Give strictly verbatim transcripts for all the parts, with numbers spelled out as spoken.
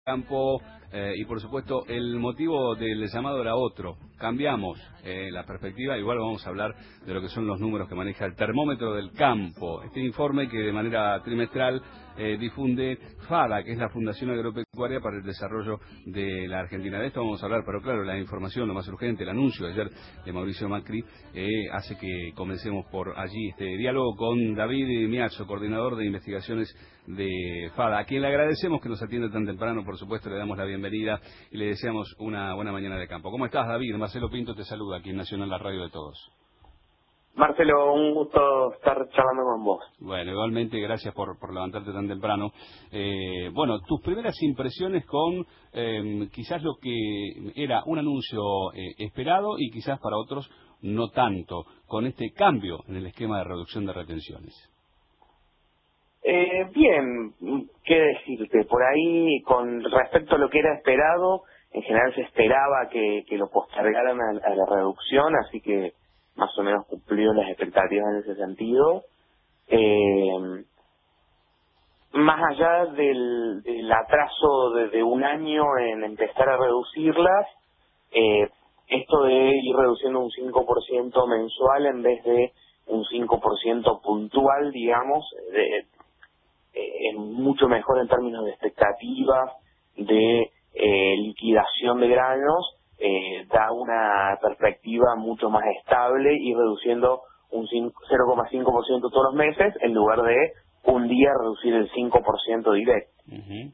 campo eh, y por supuesto el motivo del llamado era otro. Cambiamos eh, la perspectiva, igual vamos a hablar de lo que son los números que maneja el termómetro del campo, este informe que de manera trimestral eh, difunde FADA, que es la Fundación Agropecuaria para el Desarrollo de la Argentina. De esto vamos a hablar, pero claro, la información, lo más urgente, el anuncio de ayer de Mauricio Macri eh, hace que comencemos por allí este diálogo con David Miazzo, coordinador de investigaciones de FADA, a quien le agradecemos que nos atienda tan temprano. Por supuesto, le damos la bienvenida y le deseamos una buena mañana de campo. ¿Cómo estás, David? Marcelo Pinto te saluda aquí en Nacional, la radio de todos. Marcelo, un gusto estar charlando con vos. Bueno, igualmente, gracias por, por levantarte tan temprano. Eh, bueno, tus primeras impresiones con eh, quizás lo que era un anuncio eh, esperado y quizás para otros no tanto, con este cambio en el esquema de reducción de retenciones. Eh, bien, qué decirte, por ahí con respecto a lo que era esperado, en general se esperaba que, que lo postergaran a, a la reducción, así que más o menos cumplió las expectativas en ese sentido. Eh, más allá del, del atraso de, de un año en empezar a reducirlas, eh, esto de ir reduciendo un cinco por ciento mensual en vez de un cinco por ciento puntual, digamos, de, es mucho mejor en términos de expectativas, de eh, liquidación de granos, eh, da una perspectiva mucho más estable y reduciendo un cero coma cinco por ciento todos los meses en lugar de un día reducir el cinco por ciento directo. Uh-huh.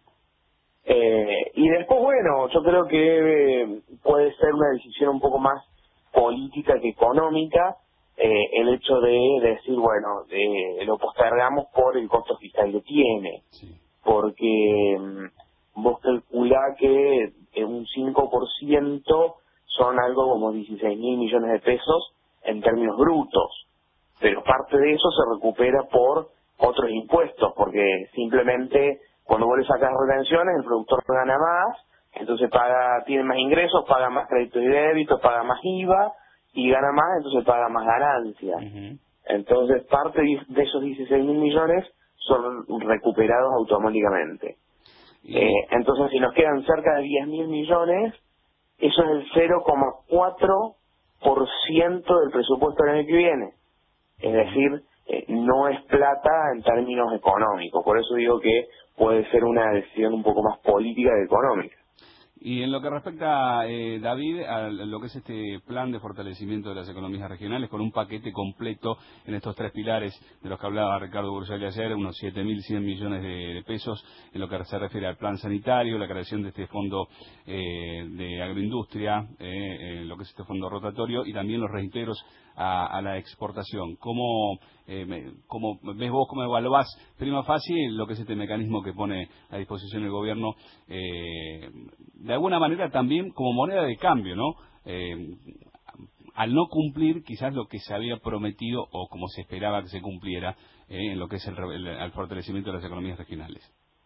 eh, y después, bueno, yo creo que puede ser una decisión un poco más política que económica, Eh, el hecho de decir, bueno, eh, lo postergamos por el costo fiscal que tiene, sí. porque um, vos calculás que eh, un cinco por ciento son algo como dieciséis mil millones de pesos en términos brutos, pero parte de eso se recupera por otros impuestos, porque simplemente cuando vos le sacas retenciones, el productor gana más, entonces paga, tiene más ingresos, paga más créditos y débitos, paga más I V A, y gana más, entonces paga más ganancia. Uh-huh. Entonces parte de esos dieciséis mil millones son recuperados automáticamente. Uh-huh. Eh, entonces si nos quedan cerca de diez mil millones, eso es el cero coma cuatro por ciento del presupuesto del año que viene. Es decir, eh, no es plata en términos económicos. Por eso digo que puede ser una decisión un poco más política que económica. Y en lo que respecta, eh, David, a lo que es este plan de fortalecimiento de las economías regionales, con un paquete completo en estos tres pilares de los que hablaba Ricardo Bursalli ayer, unos siete mil cien millones de, de pesos en lo que se refiere al plan sanitario, la creación de este fondo eh, de agroindustria, eh, eh, lo que es este fondo rotatorio, y también los reintegros a, a la exportación. ¿Cómo, eh, cómo ves vos, cómo evaluás prima facie lo que es este mecanismo que pone a disposición el gobierno, eh, de alguna manera también como moneda de cambio, ¿no? Eh, al no cumplir quizás lo que se había prometido o como se esperaba que se cumpliera eh, en lo que es el, el, el fortalecimiento de las economías regionales?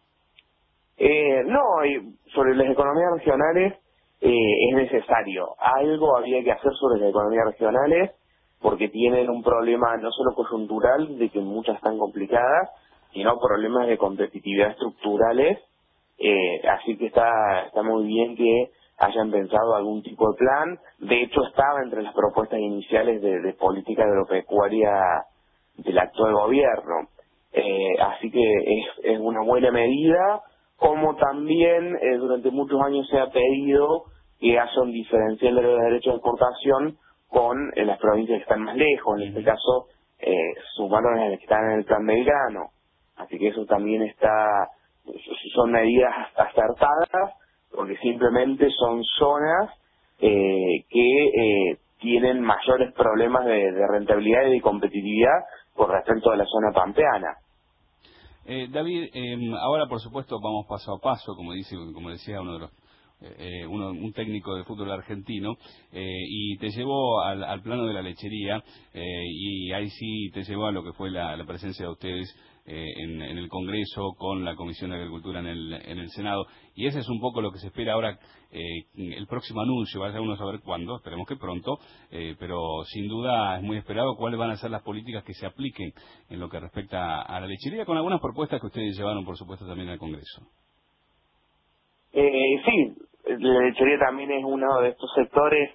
Eh, no, sobre las economías regionales eh, es necesario. Algo había que hacer sobre las economías regionales porque tienen un problema no solo coyuntural, de que muchas están complicadas, sino problemas de competitividad estructurales. Eh, así que está está muy bien que hayan pensado algún tipo de plan. De hecho, estaba entre las propuestas iniciales de, de política agropecuaria del actual gobierno. Eh, así que es, es una buena medida, como también eh, durante muchos años se ha pedido que haya un diferencial de los derechos de exportación con eh, las provincias que están más lejos. En este caso, eh, sumaron a las que están en el plan Belgrano. Así que eso también está... son medidas acertadas porque simplemente son zonas eh, que eh, tienen mayores problemas de, de rentabilidad y de competitividad con respecto a la zona pampeana. Eh, David, eh, ahora por supuesto vamos paso a paso, como dice, como decía uno de los eh, uno, un técnico de fútbol argentino, eh, y te llevó al, al plano de la lechería, eh, y ahí sí te llevó a lo que fue la, la presencia de ustedes eh, en, en el Congreso con la Comisión de Agricultura en el, en el Senado, y ese es un poco lo que se espera ahora, eh, el próximo anuncio, vaya uno a saber cuándo, esperemos que pronto, eh, pero sin duda es muy esperado cuáles van a ser las políticas que se apliquen en lo que respecta a la lechería, con algunas propuestas que ustedes llevaron por supuesto también al Congreso. Eh, sí, la lechería también es uno de estos sectores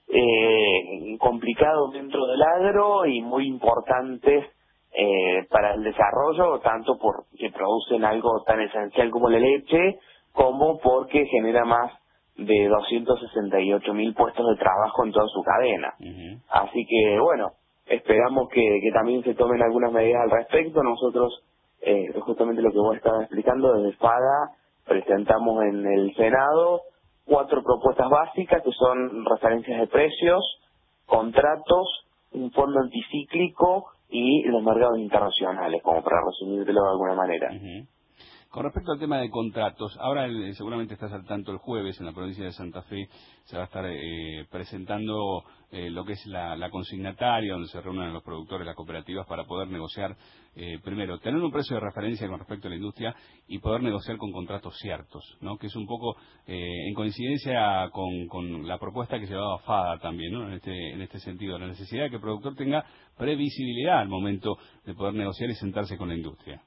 eh, complicados dentro del agro y muy importantes eh, para el desarrollo, tanto porque producen algo tan esencial como la leche, como porque genera más de doscientos sesenta y ocho mil puestos de trabajo en toda su cadena. Uh-huh. Así que, bueno, esperamos que, que también se tomen algunas medidas al respecto. Nosotros, eh, justamente lo que vos estabas explicando, desde FADA presentamos en el Senado cuatro propuestas básicas que son referencias de precios, contratos, un fondo anticíclico y los mercados internacionales, como para resumírtelo de alguna manera. Uh-huh. Con respecto al tema de contratos, ahora el, seguramente estás al tanto, el jueves en la provincia de Santa Fe se va a estar eh, presentando eh, lo que es la, la consignataria, donde se reúnen los productores, las cooperativas, para poder negociar, eh, primero, tener un precio de referencia con respecto a la industria y poder negociar con contratos ciertos, ¿no? Que es un poco eh, en coincidencia con, con la propuesta que llevaba FADA también, ¿no? En este, en este sentido, la necesidad de que el productor tenga previsibilidad al momento de poder negociar y sentarse con la industria.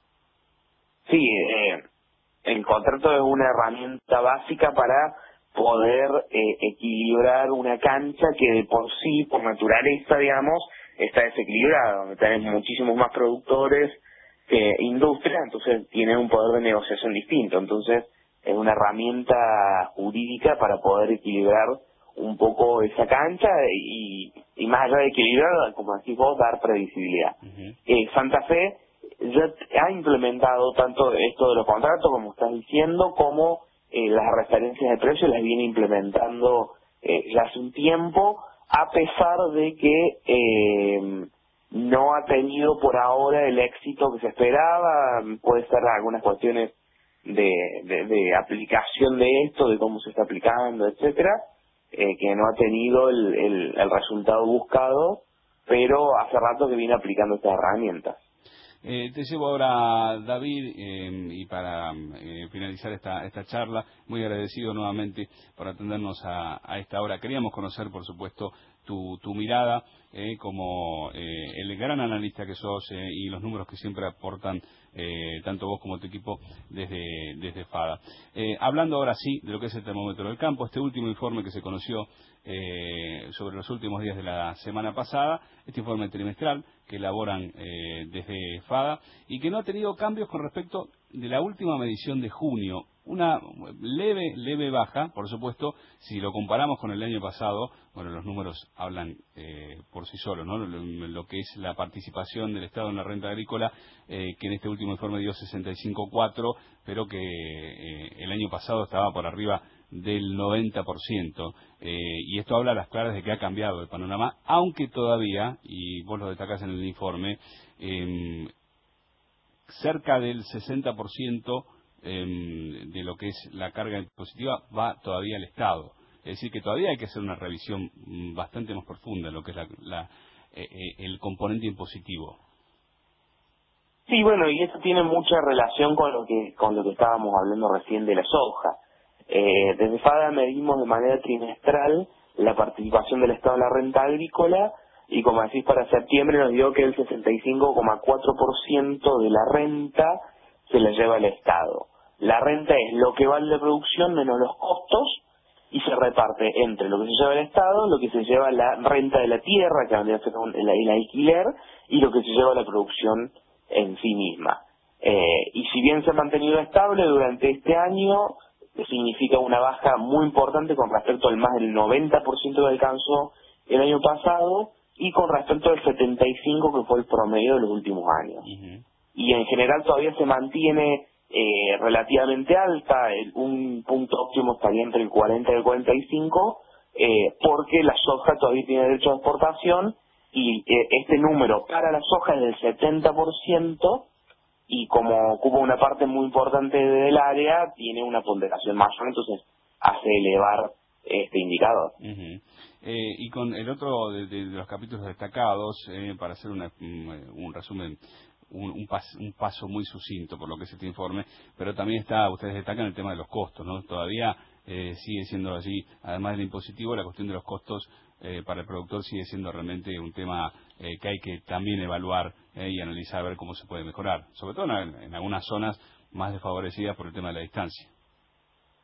Sí, eh, el contrato es una herramienta básica para poder eh, equilibrar una cancha que de por sí, por naturaleza, digamos, está desequilibrada, donde tenés muchísimos más productores que industria, entonces tienen un poder de negociación distinto. Entonces es una herramienta jurídica para poder equilibrar un poco esa cancha y, y más allá de equilibrar, como decís vos, dar previsibilidad. Uh-huh. eh, Santa Fe ya ha implementado tanto esto de los contratos, como estás diciendo, como eh, las referencias de precios las viene implementando eh, ya hace un tiempo, a pesar de que eh, no ha tenido por ahora el éxito que se esperaba. Puede ser algunas cuestiones de, de, de aplicación de esto, de cómo se está aplicando, etcétera, eh, que no ha tenido el, el, el resultado buscado, pero hace rato que viene aplicando estas herramientas. Eh, te llevo ahora, David, eh, y para eh, finalizar esta, esta charla, muy agradecido nuevamente por atendernos a, a esta hora. Queríamos conocer, por supuesto, tu, tu mirada eh, como eh, el gran analista que sos eh, y los números que siempre aportan eh, tanto vos como tu equipo desde, desde FADA. Eh, hablando ahora sí de lo que es el termómetro del campo, este último informe que se conoció eh, sobre los últimos días de la semana pasada, este informe trimestral que elaboran eh, desde FADA y que no ha tenido cambios con respecto de la última medición de junio. Una leve, leve baja, por supuesto, si lo comparamos con el año pasado. Bueno, los números hablan eh, por sí solos, ¿no? Lo, lo que es la participación del Estado en la renta agrícola, eh, que en este último informe dio sesenta y cinco coma cuatro, pero que eh, el año pasado estaba por arriba del noventa por ciento, eh, y esto habla a las claras de que ha cambiado el panorama, aunque todavía, y vos lo destacás en el informe, eh, cerca del sesenta por ciento eh, de lo que es la carga impositiva va todavía al Estado. Es decir, que todavía hay que hacer una revisión bastante más profunda en lo que es la, la, eh, el componente impositivo. Sí, bueno, y eso tiene mucha relación con lo que con lo que estábamos hablando recién de la soja. Eh, desde FADA medimos de manera trimestral la participación del Estado en la renta agrícola y, como decís, para septiembre nos dio que el sesenta y cinco coma cuatro por ciento de la renta se la lleva el Estado. La renta es lo que vale la producción menos los costos y se reparte entre lo que se lleva el Estado, lo que se lleva la renta de la tierra, que vendría a ser el, el alquiler, y lo que se lleva la producción en sí misma. Eh, y si bien se ha mantenido estable durante este año, significa una baja muy importante con respecto al más del noventa por ciento que alcanzó el año pasado y con respecto al setenta y cinco por ciento que fue el promedio de los últimos años. Uh-huh. Y en general todavía se mantiene eh, relativamente alta, el, un punto óptimo estaría entre el cuarenta y el cuarenta y cinco, eh, porque la soja todavía tiene derecho a exportación y eh, este número para la soja es del setenta por ciento y como ocupa una parte muy importante del área, tiene una ponderación mayor, entonces hace elevar este indicador. Uh-huh. eh, y con el otro de, de, de los capítulos destacados, eh, para hacer una, un, un resumen, un, un, pas, un paso muy sucinto por lo que es este informe, pero también está, ustedes destacan el tema de los costos, ¿no? Todavía eh, sigue siendo allí, además del impositivo, la cuestión de los costos eh, para el productor sigue siendo realmente un tema eh, que hay que también evaluar eh, y analizar a ver cómo se puede mejorar, sobre todo en, en algunas zonas más desfavorecidas por el tema de la distancia.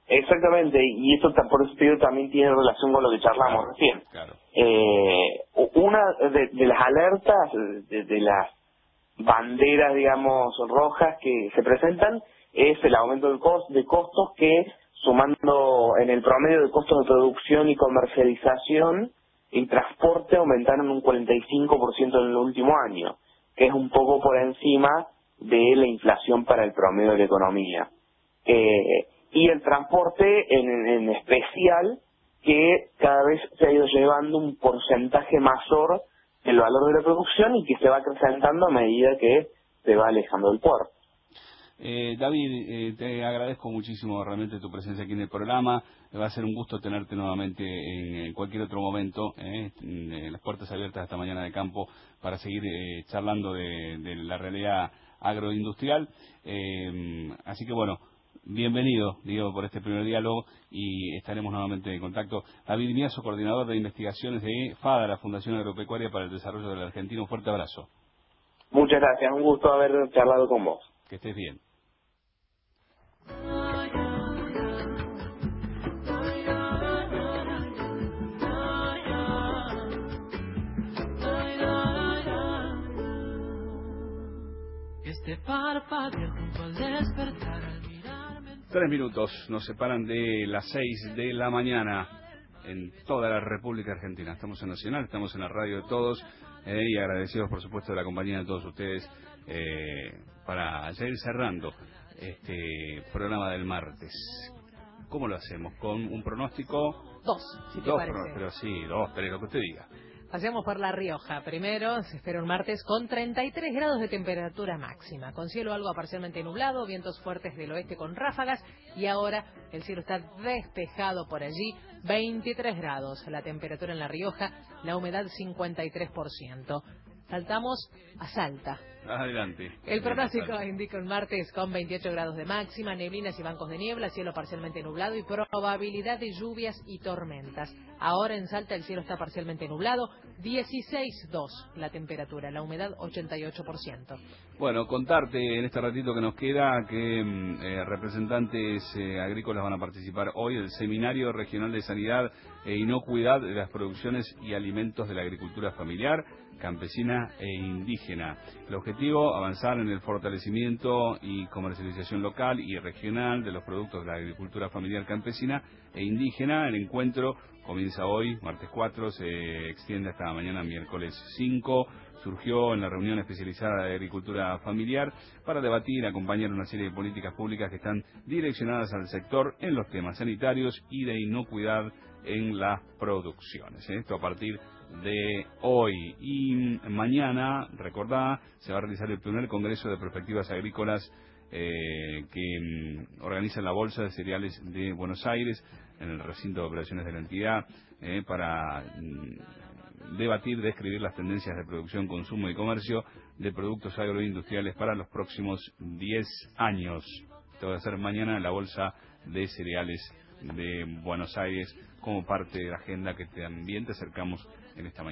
Exactamente, y eso ta- por eso te digo, también tiene relación con lo que charlamos Claro, recién. claro. Eh, una de, de las alertas, de, de las banderas, digamos, rojas que se presentan, es el aumento del cost, de costos que, sumando en el promedio de costos de producción y comercialización y transporte, aumentaron un cuarenta y cinco por ciento en el último año, que es un poco por encima de la inflación para el promedio de la economía. Eh, y el transporte en, en especial, que cada vez se ha ido llevando un porcentaje mayor del valor de la producción y que se va acrecentando a medida que se va alejando del puerto. Eh, David, eh, te agradezco muchísimo realmente tu presencia aquí en el programa. Va a ser un gusto tenerte nuevamente en, en cualquier otro momento. Eh, en las puertas abiertas esta mañana de campo para seguir eh, charlando de, de la realidad agroindustrial. Eh, así que bueno, bienvenido, digo, por este primer diálogo y estaremos nuevamente en contacto. David Miazo, coordinador de investigaciones de FADA, la Fundación Agropecuaria para el Desarrollo del Argentino. Un fuerte abrazo. Muchas gracias, un gusto haber charlado con vos. Que estés bien. Este parpadeo junto al despertar al mirarme. Tres minutos nos separan de las seis de la mañana en toda la República Argentina. Estamos en Nacional, estamos en la radio de todos eh, y agradecidos por supuesto de la compañía de todos ustedes eh, para seguir cerrando este programa del martes. ¿Cómo lo hacemos? ¿Con un pronóstico? Dos, si te Dos, parece. pro- pero sí, dos, pero lo que usted diga. Pasemos por La Rioja. Primero, se espera un martes con treinta y tres grados de temperatura máxima, con cielo algo parcialmente nublado, vientos fuertes del oeste con ráfagas, y ahora el cielo está despejado por allí, veintitrés grados la temperatura en La Rioja, la humedad cincuenta y tres por ciento. Saltamos a Salta. Adelante. El pronóstico indica un martes con veintiocho grados de máxima, neblinas y bancos de niebla, cielo parcialmente nublado y probabilidad de lluvias y tormentas. Ahora en Salta el cielo está parcialmente nublado, dieciséis coma dos la temperatura, la humedad ochenta y ocho por ciento. Bueno, contarte en este ratito que nos queda que mm, eh, representantes eh, agrícolas van a participar hoy del Seminario Regional de Sanidad e Inocuidad de las Producciones y Alimentos de la Agricultura Familiar, Campesina e Indígena. El objetivo, avanzar en el fortalecimiento y comercialización local y regional de los productos de la agricultura familiar campesina e indígena. El encuentro comienza hoy, martes cuatro, se extiende hasta mañana, miércoles cinco. Surgió en la reunión especializada de agricultura familiar para debatir y acompañar una serie de políticas públicas que están direccionadas al sector en los temas sanitarios y de inocuidad en las producciones. Esto a partir de hoy. Y mañana, recordá, se va a realizar el primer Congreso de Perspectivas Agrícolas eh, que mm, organiza la Bolsa de Cereales de Buenos Aires en el recinto de operaciones de la entidad eh, para mm, debatir, describir las tendencias de producción, consumo y comercio de productos agroindustriales para los próximos diez años. Esto va a ser mañana en la Bolsa de Cereales de Buenos Aires como parte de la agenda que también te acercamos en esta mañana.